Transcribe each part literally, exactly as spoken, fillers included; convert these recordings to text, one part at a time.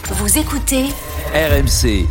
Vous écoutez R M C.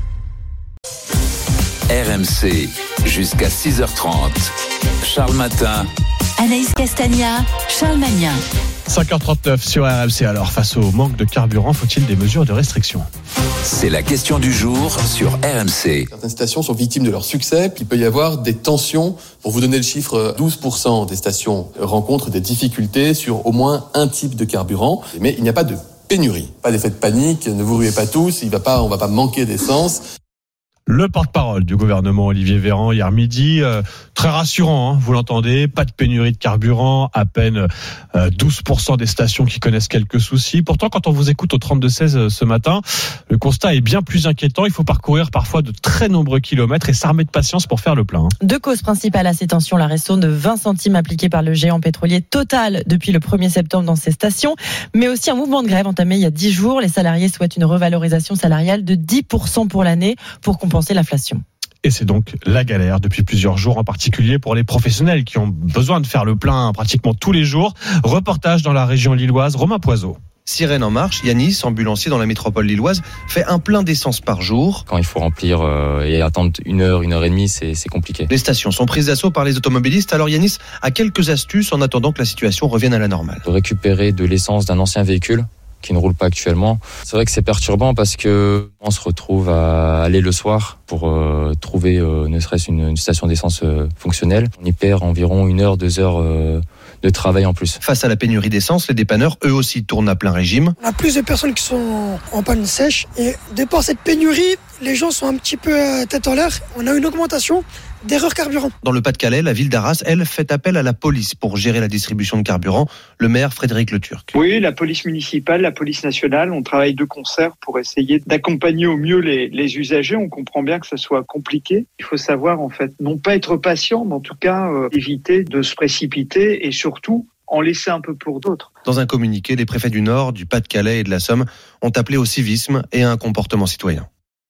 R M C, jusqu'à six heures trente. Charles Matin. Anaïs Castagna, Charles Magnin. cinq heures trente-neuf sur R M C. Alors, face au manque de carburant, faut-il des mesures de restriction ? C'est la question du jour sur R M C. Certaines stations sont victimes de leur succès, puis il peut y avoir des tensions. Pour vous donner le chiffre, douze pour cent des stations rencontrent des difficultés sur au moins un type de carburant. Mais il n'y a pas de pénurie, pas d'effet de panique, ne vous ruez pas tous, il va pas, on va pas manquer d'essence. Le porte-parole du gouvernement, Olivier Véran, hier midi, euh, très rassurant, hein, vous l'entendez, pas de pénurie de carburant, à peine euh, douze pour cent des stations qui connaissent quelques soucis. Pourtant, quand on vous écoute au trente-deux seize euh, ce matin, le constat est bien plus inquiétant. Il faut parcourir parfois de très nombreux kilomètres et s'armer de patience pour faire le plein. Hein. Deux causes principales à ces tensions, la resto de vingt centimes appliquée par le géant pétrolier Total depuis le premier septembre dans ces stations, mais aussi un mouvement de grève entamé il y a dix jours. Les salariés souhaitent une revalorisation salariale de dix pour cent pour l'année pour compenser l'inflation. Et c'est donc la galère depuis plusieurs jours, en particulier pour les professionnels qui ont besoin de faire le plein pratiquement tous les jours. Reportage dans la région lilloise, Romain Poiseau. Sirène en marche, Yanis, ambulancier dans la métropole lilloise, fait un plein d'essence par jour. Quand il faut remplir euh, et attendre une heure, une heure et demie, c'est, c'est compliqué. Les stations sont prises d'assaut par les automobilistes. Alors Yanis a quelques astuces en attendant que la situation revienne à la normale. Récupérer de l'essence d'un ancien véhicule qui ne roule pas actuellement. C'est vrai que c'est perturbant parce que on se retrouve à aller le soir pour euh, trouver euh, ne serait-ce une, une station d'essence euh, fonctionnelle. On y perd environ une heure, deux heures euh, de travail en plus. Face à la pénurie d'essence, les dépanneurs, eux aussi, tournent à plein régime. On a plus de personnes qui sont en panne sèche et de par cette pénurie, les gens sont un petit peu tête en l'air. On a une augmentation d'erreurs carburant. Dans le Pas-de-Calais, la ville d'Arras, elle, fait appel à la police pour gérer la distribution de carburant. Le maire, Frédéric Le Turc. Oui, la police municipale, la police nationale, on travaille de concert pour essayer d'accompagner au mieux les, les usagers. On comprend bien que ça soit compliqué. Il faut savoir, en fait, non pas être patient, mais en tout cas, euh, éviter de se précipiter et surtout, en laisser un peu pour d'autres. Dans un communiqué, les préfets du Nord, du Pas-de-Calais et de la Somme ont appelé au civisme et à un comportement citoyen.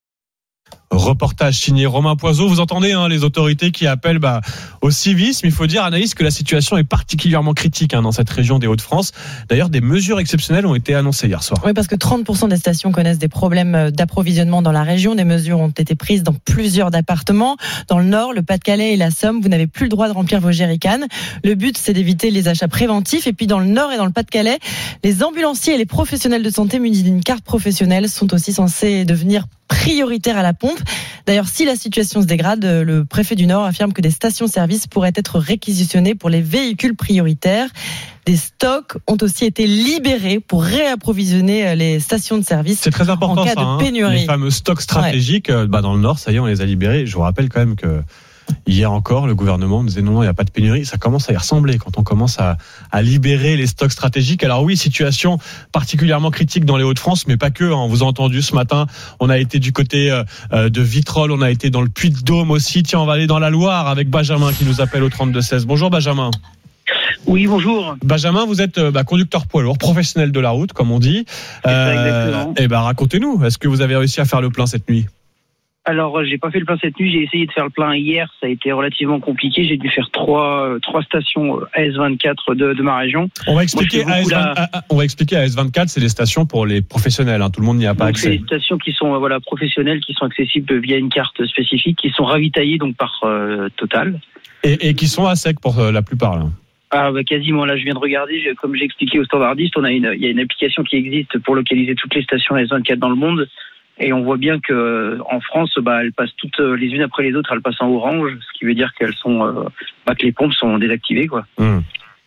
Reportage signé Romain Poiseau. Vous entendez hein, les autorités qui appellent bah, au civisme. Il faut dire, Anaïs, que la situation est particulièrement critique hein, dans cette région des Hauts-de-France. D'ailleurs, des mesures exceptionnelles ont été annoncées hier soir. Oui, parce que trente pour cent des stations connaissent des problèmes d'approvisionnement dans la région. Des mesures ont été prises dans plusieurs départements. Dans le Nord, le Pas-de-Calais et la Somme, vous n'avez plus le droit de remplir vos jerrycans. Le but, c'est d'éviter les achats préventifs. Et puis dans le Nord et dans le Pas-de-Calais, les ambulanciers et les professionnels de santé munis d'une carte professionnelle sont aussi censés devenir prioritaire à la pompe. D'ailleurs, si la situation se dégrade, le préfet du Nord affirme que des stations-service pourraient être réquisitionnées pour les véhicules prioritaires. Des stocks ont aussi été libérés pour réapprovisionner les stations de service. C'est très important en cas ça, de hein, pénurie. les fameux stocks stratégiques. Ouais. Bah, dans le Nord, ça y est, on les a libérés. Je vous rappelle quand même que hier encore, le gouvernement nous disait non, il n'y a pas de pénurie. Ça commence à y ressembler quand on commence à, à libérer les stocks stratégiques. Alors oui, situation particulièrement critique dans les Hauts-de-France, mais pas que. Hein. On vous a entendu ce matin, on a été du côté euh, de Vitrolles, on a été dans le Puy-de-Dôme aussi. Tiens, on va aller dans la Loire avec Benjamin qui nous appelle au trente-deux seize. Bonjour Benjamin. Oui, bonjour. Benjamin, vous êtes bah, conducteur poids lourd, professionnel de la route, comme on dit. C'est ça, exactement. Et bah, racontez-nous, est-ce que vous avez réussi à faire le plein cette nuit ? Alors, j'ai pas fait le plein cette nuit, j'ai essayé de faire le plein hier, ça a été relativement compliqué, j'ai dû faire trois, euh, trois stations A S vingt-quatre de, de ma région. On va expliquer Moi, A S vingt, la... on va expliquer A S vingt-quatre, c'est les stations pour les professionnels, hein, tout le monde n'y a pas donc, accès. C'est les stations qui sont, euh, voilà, professionnelles, qui sont accessibles via une carte spécifique, qui sont ravitaillées donc par euh, Total. Et, et qui sont à sec pour euh, la plupart, là. Ah bah quasiment, là je viens de regarder, comme j'ai expliqué aux standardistes, on a une, il y a une application qui existe pour localiser toutes les stations A S vingt-quatre dans le monde. Et on voit bien que en France, bah, elles passent toutes les unes après les autres, elles passent en orange, ce qui veut dire qu'elles sont, euh, bah, que les pompes sont désactivées, quoi. Mmh.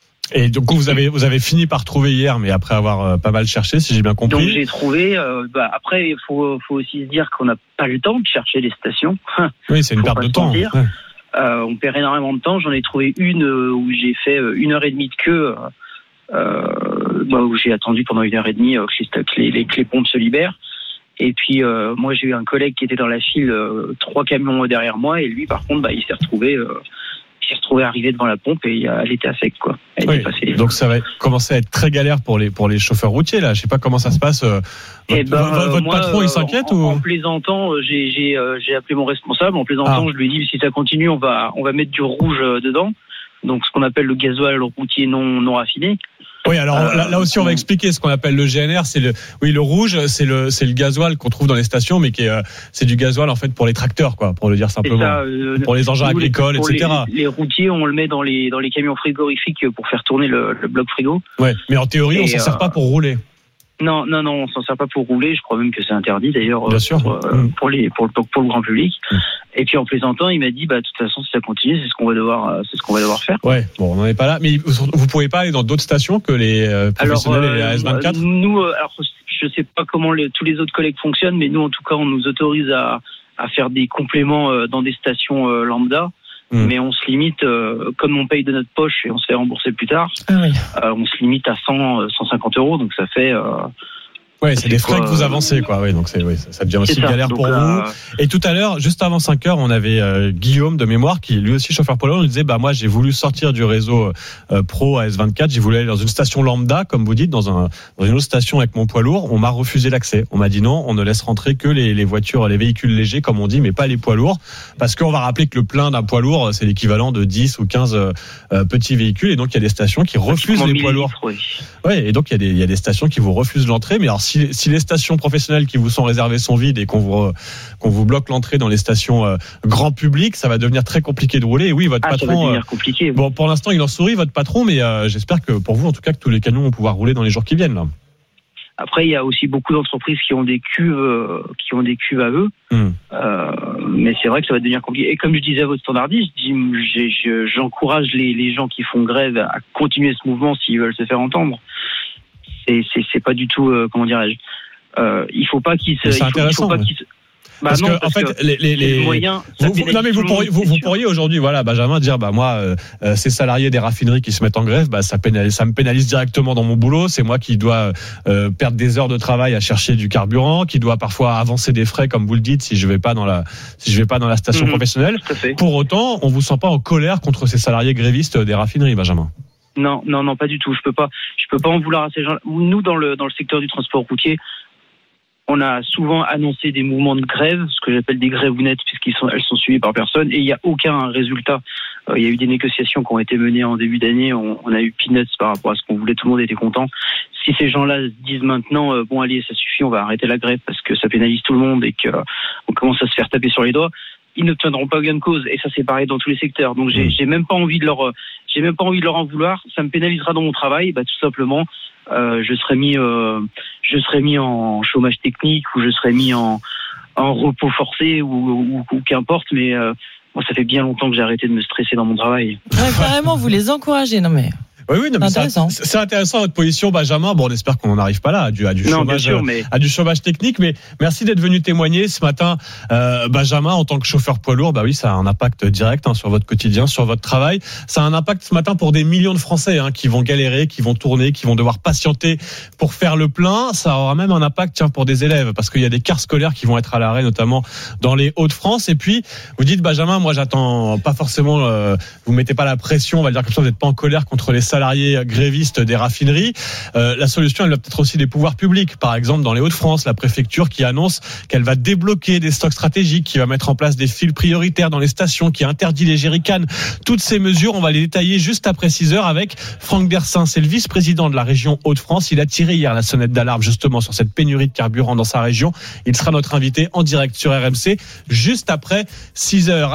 Et donc vous avez vous avez fini par trouver hier, mais après avoir euh, pas mal cherché, si j'ai bien compris. Donc j'ai trouvé. Euh, bah, après, il faut faut aussi se dire qu'on n'a pas le temps de chercher les stations. Oui, c'est une perte de temps. Ouais. Euh, on perd énormément de temps. J'en ai trouvé une où j'ai fait une heure et demie de queue, euh, bah, où j'ai attendu pendant une heure et demie que les, les, que les pompes se libèrent. Et puis euh, moi j'ai eu un collègue qui était dans la file, euh, trois camions derrière moi, et lui par contre bah il s'est retrouvé, euh, il s'est retrouvé arrivé devant la pompe et euh, elle était à sec quoi. Elle oui, était passée les donc ça va commencer à être très galère pour les pour les chauffeurs routiers là. Je sais pas comment ça se passe. Euh, et votre ben, votre moi, patron il s'inquiète en, ou en plaisantant j'ai j'ai euh, j'ai appelé mon responsable. En plaisantant ah. je lui ai dit si ça continue on va on va mettre du rouge dedans. Donc ce qu'on appelle le gasoil routier non non raffiné. Oui, alors euh, là, là aussi on va expliquer ce qu'on appelle le G N R. C'est le, oui, le rouge, c'est le, c'est le gasoil qu'on trouve dans les stations, mais qui est, euh, c'est du gasoil en fait pour les tracteurs, quoi, pour le dire simplement, ça, euh, pour les engins agricoles, pour et cetera. Les, les routiers, on le met dans les dans les camions frigorifiques pour faire tourner le, le bloc frigo. Ouais, mais en théorie, et on s'en euh, sert pas pour rouler. Non, non, non, on s'en sert pas pour rouler. Je crois même que c'est interdit d'ailleurs Bien sûr. Pour, euh, mmh. pour les pour le pour le grand public. Mmh. Et puis en plaisantant, il m'a dit bah de toute façon si ça continue, c'est ce qu'on va devoir c'est ce qu'on va devoir faire. Ouais, bon, on n'en est pas là, mais vous, vous pouvez pas aller dans d'autres stations que les euh, professionnels alors, euh, et les A S vingt-quatre. Nous, euh, alors je sais pas comment les, tous les autres collègues fonctionnent, mais nous en tout cas, on nous autorise à à faire des compléments euh, dans des stations euh, lambda. Mmh. Mais on se limite, euh, comme on paye de notre poche et on se fait rembourser plus tard, ah oui. euh, on se limite à cent, cent cinquante euros, donc ça fait. Euh, Ouais, c'est des frais quoi, que vous avancez, quoi. Oui, donc c'est, oui, ça devient aussi galère pour euh... vous. Et tout à l'heure, juste avant cinq heures, on avait euh, Guillaume de mémoire qui, lui aussi chauffeur poids lourd, nous disait, bah moi, j'ai voulu sortir du réseau euh, pro A S vingt-quatre, j'ai voulu aller dans une station lambda, comme vous dites, dans un dans une autre station avec mon poids lourd. On m'a refusé l'accès. On m'a dit non, on ne laisse rentrer que les, les voitures, les véhicules légers, comme on dit, mais pas les poids lourds, parce qu'on va rappeler que le plein d'un poids lourd, c'est l'équivalent de dix ou quinze euh, petits véhicules, et donc il y a des stations qui refusent les poids lourds. Oui. Ouais, et donc il y a des il y a des stations qui vous refusent l'entrée. Mais alors si si les stations professionnels qui vous sont réservés sont vides et qu'on vous qu'on vous bloque l'entrée dans les stations euh, grand public, ça va devenir très compliqué de rouler. Et oui, votre ah, patron. Ça va devenir compliqué. Oui. Bon, pour l'instant, il en sourit, votre patron, mais euh, j'espère que pour vous, en tout cas, que tous les camions vont pouvoir rouler dans les jours qui viennent. Là. Après, il y a aussi beaucoup d'entreprises qui ont des cuves, euh, qui ont des cuves à eux. Mmh. Euh, mais c'est vrai que ça va devenir compliqué. Et comme je disais à votre standardiste, je dis, j'ai, je, j'encourage les, les gens qui font grève à continuer ce mouvement s'ils veulent se faire entendre. C'est, c'est, c'est pas du tout, euh, comment dirais-je. Euh, il faut pas qu'ils se. C'est il faut, intéressant. Il faut pas ouais. qu'ils se... Bah parce non, que parce en fait que les les, les... moyens, vous, vous, non mais vous pourriez vous, vous pourriez aujourd'hui voilà Benjamin dire bah moi euh, ces salariés des raffineries qui se mettent en grève bah ça pénalise, ça me pénalise directement dans mon boulot, c'est moi qui dois euh, perdre des heures de travail à chercher du carburant, qui doit parfois avancer des frais comme vous le dites si je vais pas dans la si je vais pas dans la station mmh, professionnelle. Pour autant, on vous sent pas en colère contre ces salariés grévistes des raffineries, Benjamin? Non, non, non, pas du tout. Je peux pas, je peux pas en vouloir à ces gens. Nous, dans le dans le secteur du transport routier, on a souvent annoncé des mouvements de grève, ce que j'appelle des grèvounettes, puisqu'elles sont elles sont suivies par personne, et il y a aucun résultat. Euh, il y a eu des négociations qui ont été menées en début d'année. On, on a eu peanuts par rapport à ce qu'on voulait. Tout le monde était content. Si ces gens-là disent maintenant, euh, bon allez, ça suffit, on va arrêter la grève parce que ça pénalise tout le monde et que euh, on commence à se faire taper sur les doigts, ils n'obtiendront pas gain de cause. Et ça, c'est pareil dans tous les secteurs. Donc, j'ai, j'ai même pas envie de leur, j'ai même pas envie de leur en vouloir. Ça me pénalisera dans mon travail. Bah, tout simplement, euh, je serai mis, euh, je serai mis en chômage technique ou je serai mis en, en repos forcé ou, ou, ou qu'importe. Mais euh, moi, ça fait bien longtemps que j'ai arrêté de me stresser dans mon travail. Ouais, carrément, vous les encouragez, non mais. Oui, oui, non, mais intéressant. C'est, c'est intéressant votre position, Benjamin. Bon, on espère qu'on n'en arrive pas là, à du, à du non, chômage, sûr, mais... à du chômage technique. Mais merci d'être venu témoigner ce matin, euh, Benjamin, en tant que chauffeur poids lourd. Bah oui, ça a un impact direct hein, sur votre quotidien, sur votre travail. Ça a un impact ce matin pour des millions de Français hein, qui vont galérer, qui vont tourner, qui vont devoir patienter pour faire le plein. Ça aura même un impact, tiens, pour des élèves, parce qu'il y a des cars scolaires qui vont être à l'arrêt, notamment dans les Hauts-de-France. Et puis, vous dites, Benjamin, moi, j'attends pas forcément. Euh, vous mettez pas la pression, on va dire comme ça. Vous n'êtes pas en colère contre les salariés grévistes des raffineries. Euh, la solution, elle va peut-être aussi des pouvoirs publics. Par exemple, dans les Hauts-de-France, la préfecture qui annonce qu'elle va débloquer des stocks stratégiques, qui va mettre en place des fils prioritaires dans les stations, qui interdit les jerrycans. Toutes ces mesures, on va les détailler juste après six heures avec Franck Dersin. C'est le vice-président de la région Hauts-de-France. Il a tiré hier la sonnette d'alarme justement sur cette pénurie de carburant dans sa région. Il sera notre invité en direct sur R M C juste après six heures.